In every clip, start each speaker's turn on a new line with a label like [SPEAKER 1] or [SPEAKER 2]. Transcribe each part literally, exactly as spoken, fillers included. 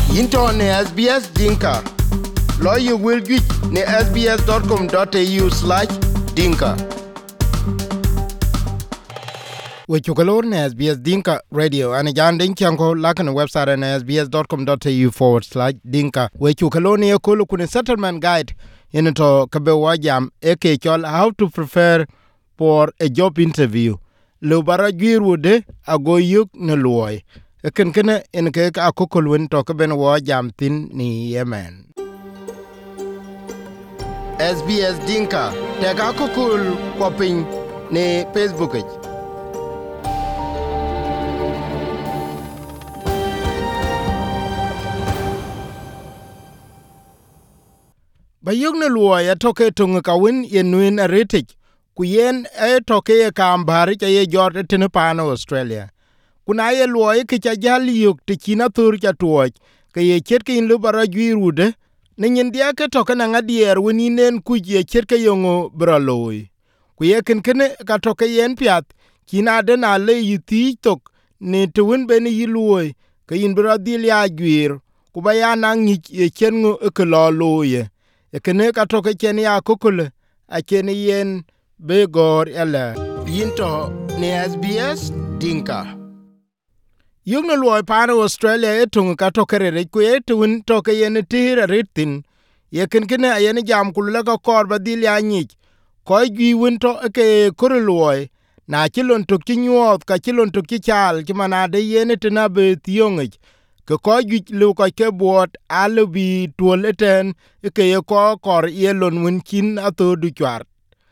[SPEAKER 1] Into ne S B S Dinka. Lawyer will get ne sbs.com.au slash dinka. We chukalor ne S B S Dinka Radio and Jan Dinkianko like on the website and sbs.com.au forward slash dinka. We chukalor ne kulu kune settlement guide in to kabewa jam eke chol how to prepare for a job interview. Lo bara girude ago yuk ne loy. Ken kene en ke akokol wen to ka ben wo jam tin ni Yemen. S B S Dinka te ka akokol ko pin ne Facebook e. Ba yuk ne loy ya to ke tung ka wen yen win aretik ku yen e to ke ka ambari ke ye jor tin pa no Australia. Kuna ye luoy ke cha jali yuk te china thur cha tuoj ke ye chet ke in lu bara girude ne nyin dia ke to kana ngadier woni nen ku ye chet ke yongo bra loy ku ye ken ken ka to ke yen piat kina de na le yiti tok ne to won ben yi luoy ke in bra dil ya gwir ku ba ya na ngi ye chen ngo e ke lo loye e ken ka to ke chen ya kokole a chen yen be gor ele yinto ne S B S Dinka. Yung na luoy paano Australia e tungu ka tokere ku e tuwin toke yene tira ritin ye ken kene ayene jam kulula ka korba dil ya nyich koi gwi winto eke kore luoy na chilon tuk chi nyuoth ka chilon tuk chi chal chi manade yene tina be thiongich ke koi gwi lu ka ke buot alu bi tuol eten eke ye ko kor ye lon win chin ato du chwar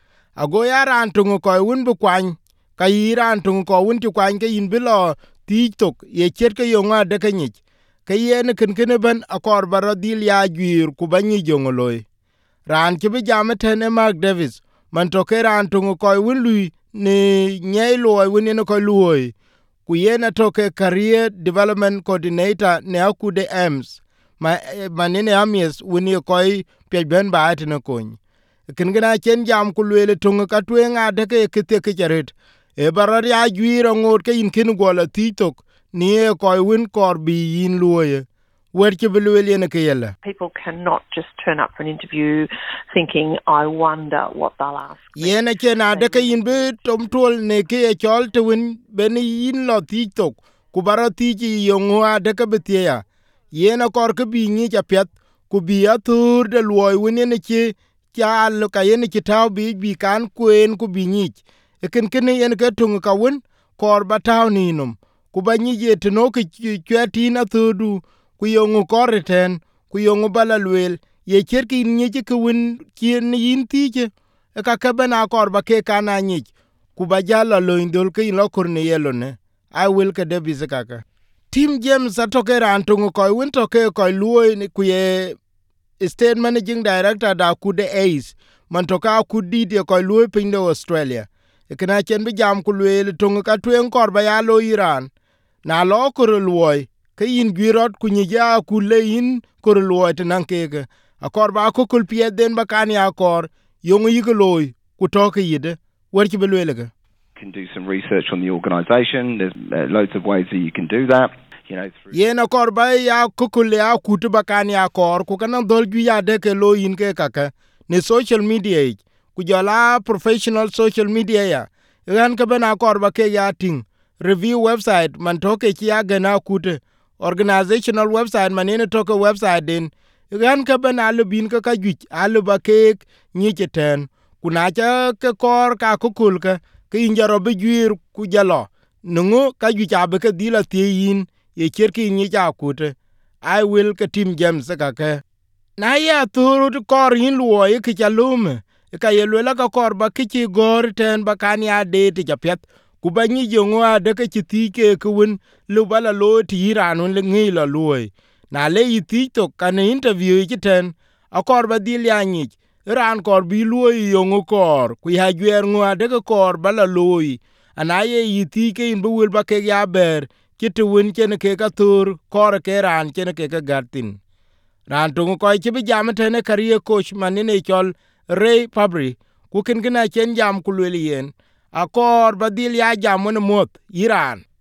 [SPEAKER 1] ago ya ran tungu koi win bu kwany ka yi ran tungu ko win ti kwany ke yin bilo TikTok ye chet ke yonga de kenyich ke yen ken ken ben akor baro dil ya gwir ku banyi jongoloy ran ke bi jam tene Mark Davis man to ke ran tungu koy win lui ne nyei loy win ne koy loy ku yen to ke career development coordinator ne akude Ems ma manene amies win ye koy pe ben ba atene kon ken gena chen jam ku lele tungu ka twenga de ke kete ke charet e barar ya gwiro ngot ke in kin gola TikTok ni e koy win kor bi yin luoye wer ke belwele ne ke yela.
[SPEAKER 2] People cannot just turn up for an interview thinking I wonder what they'll ask.
[SPEAKER 1] Yena ke na de ke in be tom tol ne ke e chol te win ben yin lo TikTok ku bara tiji yongwa de ke betia yena kor ke bi ni cha pet ku bi atur de luoy win ne ke chal ka yen ke taw bi bi kan kuen ku bi ni eken ken yen ke tung ka won kor bataw ninum ku banyi je tno ke kweti na thudu ku yongu koreten ku yongu balalwel ye cherki ni je ke won kien yin tije e ka ke bana kor ba ke kana ni ku ba jala lo indol ke lo kurne yelo ne I will ke de bizaka Tim James atoke ran tung ko won to ke ko luo ni ku ye state managing director da ku de Ace man to ka ku di de ko luo pindo Australia ekena chen bi jam ku lwel tung ka twen kor ba ya lo Iran na lo kor luoy ke yin gwirot ku ni ja ku le yin kor luoy tan ke a kor ba ko kul pie den ba kan ya kor yong yi loy ku to ke yide wer ki belwele ga
[SPEAKER 3] can do some research on the organization. There's uh, loads of ways that you can do that. You know, through
[SPEAKER 1] yena kor ba ya ku kul ya ku to ba kan ya kor ku kan dol ju ya de ke lo yin ke kaka ne social media kujala professional social media ya ran ka bana korba ke ya ting review website man toke ki ya gana kute organizational website man ne toke website din ran ka bana lubin ka ka juj alu ba ke ni cheten kuna cha ke kor ka kukul ka ke injaro be juir ku jalo nungu ka juj abe ka dila tin ye cherki ni cha kute I will ka Tim James ka ke na ya turu kor yin luo ye ki chalume ka yelwela ka korba kichi gor ten bakani ade ti japet ku banyi jongwa de ke ti ke kun lu bala lo ti ran le ngi la loy na le yiti to kan interview ki ten a korba dil ya nyi ran kor bi loy yongo kor ku ya gwer ngwa de ke kor bala loy ana ye yiti ke in bu ba ke ya ber ki tu win ken ke ka tur kor ke ran ken ke ka gatin ran tu ko ki bi jam ten career coach manine chol Ray Fabry ku ken gina chen jam ku le yen akor badil ya jam ne mot Iran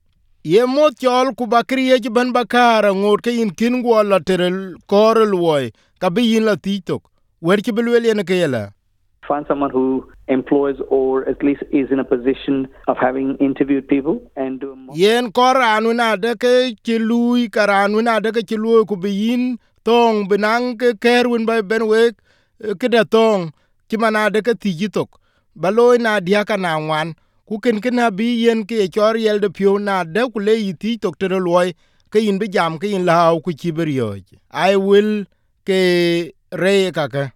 [SPEAKER 1] ye mo chol ku bakriye ban bakara ngot ke in kin go la terel korel woy ka bi yin la titok wer ki belwel yen ke yela.
[SPEAKER 4] Find someone who employs or at least is in a position of having interviewed people and do more.
[SPEAKER 1] Yen koranu na de ke ki lui karanu na de ke lui ku bi yin tong benang ke kerwin ba ben we ke da tong ki mana de ke tijitok baloy na dia kana wan ku ken ken bi yen ke chor yel de pio na de ku le yiti tok tere loy ke yin bi jam ke yin law ku chiberio. I will ke re kaka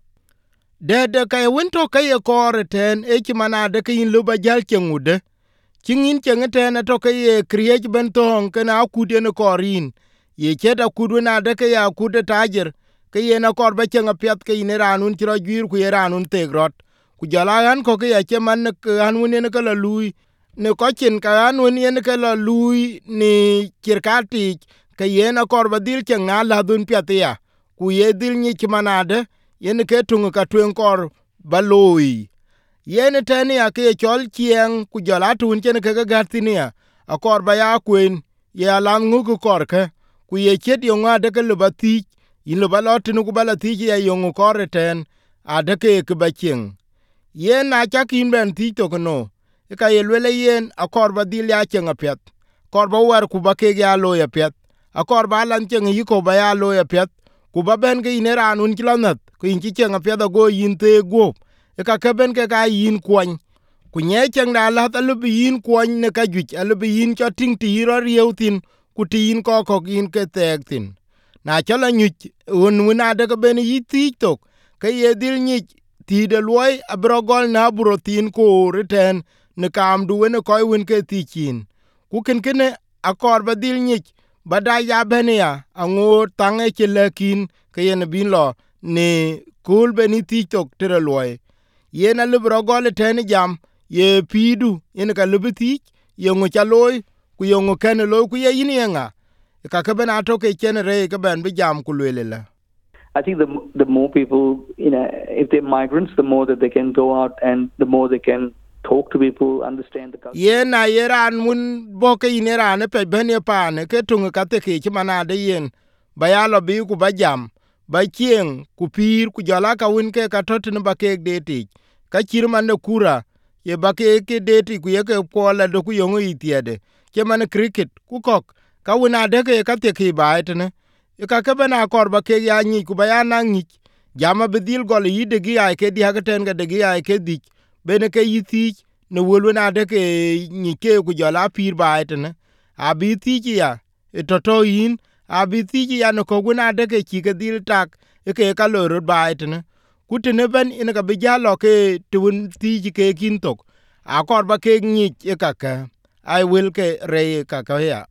[SPEAKER 1] de de kay winto kay ko ten e ki mana de ke yin lu ba jal chengude kingin chengeten to kay create benton kana kude ne korin ye cheda kudu na de ke ya kude tajer ke ye na kor ba chenga pet ke yin ranun tiro gwir ku ye ranun tegrot ku jala han ko ke ya cheman han woni ne kala lui ne ko chin ka han woni ne kala lui ni kirkati ke ye na kor ba dil chenga la dun pet ya ku ye dil ni chimanade yen ke tungu ka twen kor baloi yen tani ake chol chieng ku jala tun chen ke ga tinia akor ba ya kwen ya lan ngu ku kor ke ku ye chet yo ngade ke lubati yin lubalot nu ku balati ya yo ngu kor ten ade ke ke ba chieng yen na chakin ben ti to no ka ye lele yen akor ba dil ya chen apet kor ba war ku ba ke ya lo ya pet akor ba lan chen yi ko ba ya lo ya pet ku ba ben ke ine ranun kilonat ku in chi chen apet go yin te go e ka ke ben ke ga yin kwon ku nye chen da la ta lu yin kwon ne ka ju a lu yin cho ting ti ro riu tin ku tin ko ko yin ke tek tin na chala nyu un una de ke ben yi ti tok ke ye dil ni ti de loy abrogol na buro tin ko reten ne kam du ne ko win ke ti kin ku ken ken akor ba dil ni bada ya benia ango tange ke lekin ke yen bin lo ne kul beni ti tok tere loy yen a libro gol ten jam ye pidu yen ka libiti ye ngo chaloy ku ye ngo ken loy ku ye yin yenga ka ka bena to ke chen re ka ben bi jam ku lelela.
[SPEAKER 4] I think the the more people, you know, if they're migrants, the more that they can go out and the more they can talk to people, understand the culture.
[SPEAKER 1] Yen na yeran mun boke inera ne pe bene pane ke tunga ka te ke chimana de yen bayalo bi ku bajam ba chieng ku pir ku jala ka win ke ka tot ne ba ke deti ka chirman ne kura ye ba ke ke deti ku ye ke pola do ku yongo itiede ke man cricket ku kok ka wina de ke ka te ke ba etne e ka ke bena kor ba ke ya ni ku ba ya na ni jama bedil gol yi de gi ay ke di ha ten ga de gi ay ke di bene ke yiti ne wolu na de ke ni ke ku jala pir ba etne abi ti ya e toto yin abi ti ya no ko guna de ke ki ke dil tak e ke ka lo ro ba etne ku te ne ben in ka bi jalo ke tun ti ke kin tok a kor ba ke ni e ka ka I will ke re ka ka ya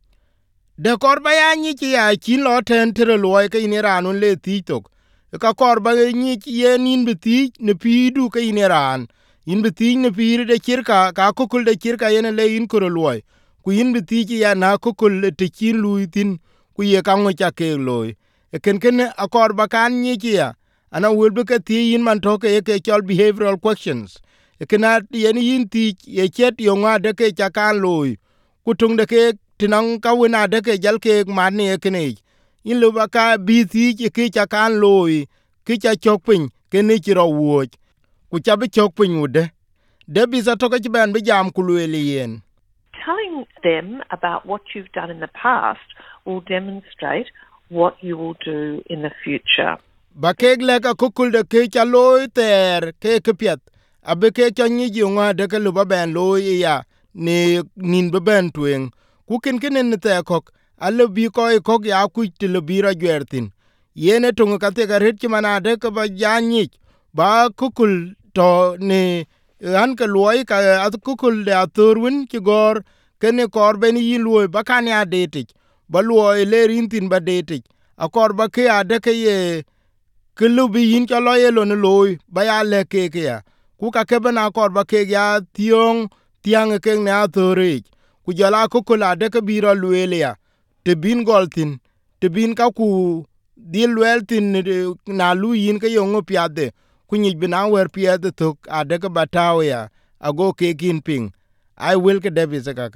[SPEAKER 1] de kor ba ya ni ya kin lo ten tere lo ke ni ranun le ti tok e ka kor ba ni ye nin bi ti ne pi du ke ni ran in bi ti ne pi de kirka ka ko kul de kirka yen le in ko lo ku in bi ti ya na ko kul te kin lu tin ku ye ka ngo cha ke loy e ken ken akor ba kan ni ya ana will be ke ti in man to ke ke chol behavioral questions e kenat yen yin ti ye chet yo nga de ke cha kan loy ku tung de ke tinang ka wina de ke jal ke man ni e kene in lo ba ka bi ti ke cha kan loy ke cha chok pin ke ni chi ro wo ku cha bi chok pin ude de bi za to ke ban bi jam ku le yen.
[SPEAKER 2] Telling them about what you've done in the past will demonstrate what you will do in the future.
[SPEAKER 1] Ba kek le ka kukul de ke cha loy ter ke ke piet abe ke cha ni ji nga de ke lu ba ben loy ya ni nin be ben twen ku ken ken ne te kok alle bi ko ko ya ku ti le bi ra gwertin yene to ka te ga ret ki mana de ke ba ja ni ba kukul to ni an ka loy ka at kukul de aturwin ki gor ken kor ben yi loy ba kan ya de ti ba loy le rin tin ba de ti akor ba ke ade ke ye ke lubi yin cha lo ye lo ne loy ba ya le ke ke ya ku ka ke bana kor ba ke ya tiong tiang ke ne athore ku jala ko kula de ke biro luele ya te bin goltin te bin ka ku dil weltin na lu yin ke yo ngo piade ku ni bina wer piade to ade ke bataw ya ago ke kin ping I will ke debi se kaka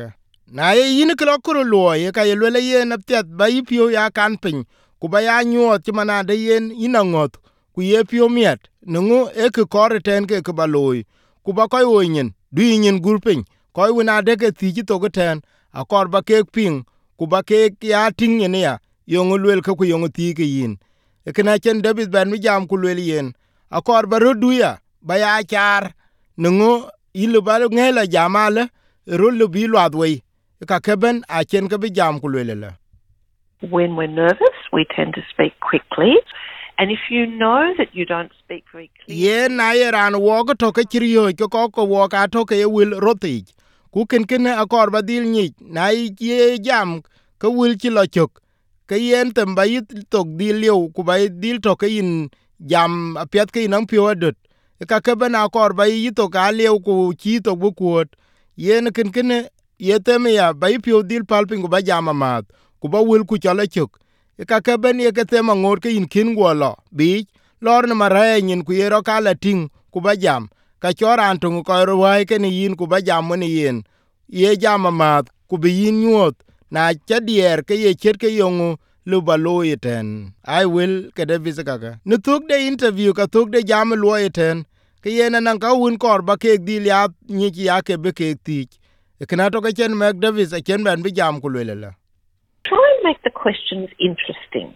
[SPEAKER 1] na ye yin klo kro lo ye ka ye le ye na pet ba yi pio ya kan pin ku ba ya nyot ti mana de yen ina ngot ku ye pio miet nungu e ke kor ten ke ke ba loy ku ba koy wo nyin du yin gurpin koy wona de ke ti to ko ten a kor ba ke ping ku ba ke ya ting ne ya yong lwel ka ku yong ti ke yin e kana chen David ben mi jam ku lwel yen a kor ba rodu ya ba ya char nungu ilu ba ngela jamale rolo bi lwadwe ka keben a chen ka bi jam ku lwel la.
[SPEAKER 2] When we're nervous, we tend to speak quickly. And if you know that you don't speak very clearly...
[SPEAKER 1] Ye na ye ran wo ko to ke chiriyo ko ko ko wo ka to ke wil roti. Ku ken ken a kor ba dil ni na ye jam ko wil chi lo chok. Ke yen tem ba yit tok dil liu ku ba dil to ke in jam a pet ke nang pio adot. Ka ke ba na kor ba yit to ka liu ku chi to bu kuot. Yen ken ken ye tem ya ba pio dil palping ku ba jam ma ku ba wil ku chala chok. Ka ke ben ye ke tema ngor ke in kin go lo bi lor na mare nyin ku yero ka la ting ku ba jam ka chora antu ko ro wai ke ni yin ku ba jam ni yin ye jam ma ku bi yin nyot na chadier ke ye chet ke yongu lu ba lo yeten I will ke de visika ka ni tuk de interview ka tuk de jam lo yeten ke ye na nan ka un kor ba ke dil ya ni ki ya ke be ke ti kana to ke chen Mac Davis a chen ben bi jam ku le la.
[SPEAKER 2] Try and make the questions interesting.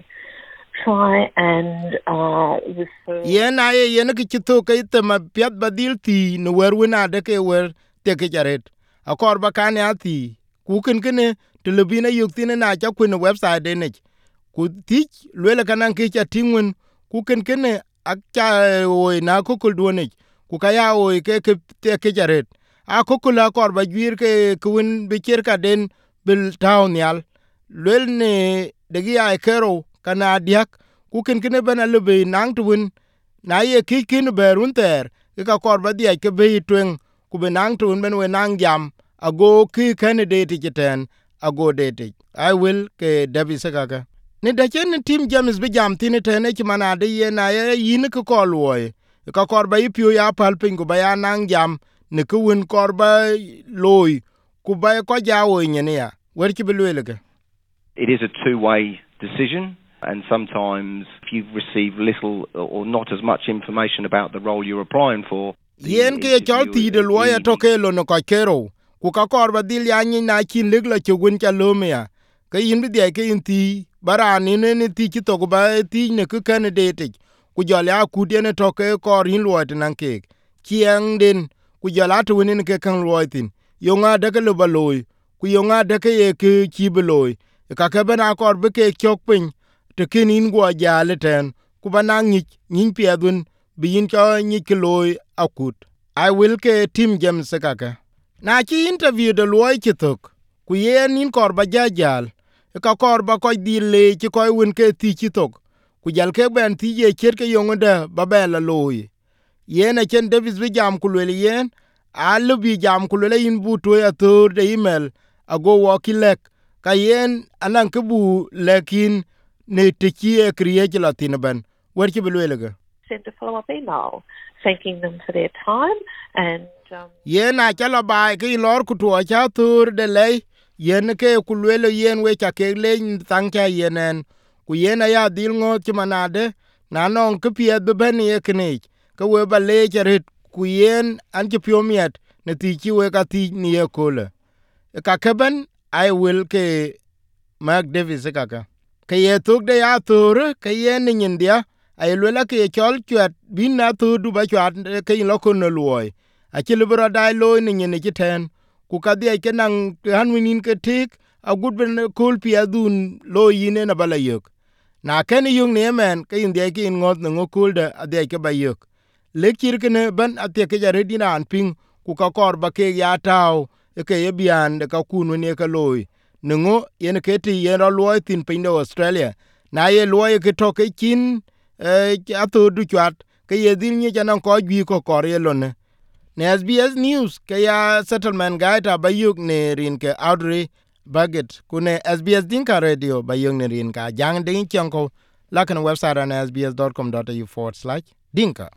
[SPEAKER 2] Try and uh, refer...
[SPEAKER 1] Ye na ye ye na ki chito ka ite ma piat badil ti no wer wina de ke wer te ke jaret. A kor ba kan ya ti. Ku ken kene te lebina yuk tine na cha kwene website de ne. Ku tich lwele kanan ke cha tingwen ku ken kene ak cha oi na kukul duone. Ku ka ya oi ke ke te ke jaret. A kukula kor ba jwir ke kwin bi cher ka den bil town yal. Lwel ne degi ay kero kana diak ku ken kene bana lebe nang tuun na ye ki kin berun ter ka kor ba dia ke be twen ku be nang tuun ben we nang jam ago ki candidate jeten ago date I will ke David Sagaga ni da chen team James be jam tin te ne mana de ye na ye yin ko ko loy ka kor ba ipio ya pal pin ku ba ya nang jam ne ku win kor ba loy ku ba ko jawo nyene ya wer ki be lwelege.
[SPEAKER 3] It is a two-way decision, and sometimes if you receive little or not as much information about the role you're applying for...
[SPEAKER 1] Yen ke chol ti de lawyer to ke lo no ka kero ku ka kor ba dil ya ni na kin leg la chugun cha lo me ya ke yin bi de ke yin ti barani ne ne ti ki to ba ti ne ku candidate ku jol ya ku de ne to ke kor yin lo de nan ke kieng den ku jala to ne ke kan lo tin yo nga de ke lo ba loy ku yo nga de ke ye ke chi bi loy ka ke bana kor be ke chok pin te kin in go ja le ten ku bana ngi nin piedun bi yin ka ni ke loy akut I will ke team James Sagaga na chi interview de loy chitok ku yen nin kor ba jajal ka kor ba ko di le chi ko won ke ti chitok ku jal ke ben ti ye cher ke yonda ba ba la loy yen a chen Davis bi jam ku le yen a lu bi jam ku le yin bu to ya to de email ago wo kilek ka yen anan ke bu lekin ne te chi e kriye la tin ben wer chi belwelege.
[SPEAKER 2] Send a follow-up email thanking them for their time and um...
[SPEAKER 1] yen a chala ba ke lor ku to cha tur de le yen ke ku lwelo yen we cha ke le tang cha yenen ku yen ya dil ngo chi manade na non ke pie be ben ye kne ke we ba le charit ku yen an chi pio miet ne ti chi we ka ti ni e kole ka keben I will ke Mark Davis kaka ke ye tuk de ya tur ke yen ni india ai lwela ke chol chat bin na tu du ba chat ke lo ko no loy a chi libro dai loy ni ni ten ku ka dia ke nang han winin ke tik a good ben kul pi adun lo yine na bala yok na ken yung ne men ke india ke ngot no kul de a dia ke ba yok le kir ke ne ban a te ke ja redina an ping ku ka kor ba ke ya taw ke ye bian de ka kunu ne ka loy nungo yen ke ti yen ro loy tin pin de Australia na ye loy ke to ke kin eh ato du chat ke ye din ni janan ko gi ko kor ye lone ne S B S News ke ya settlement guide abayuk ne rin ke Audrey Baget kune S B S Dinka Radio bayuk ne rin ka jang ding chanko lakan website on s b s dot com dot a u forward slash dinka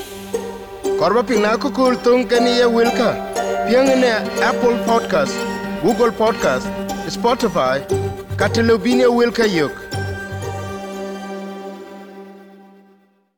[SPEAKER 1] korba pina ko kul tung ke ni ye wilka piang ne Apple Podcast Google Podcast, Spotify, Catalunya Wilkayuk.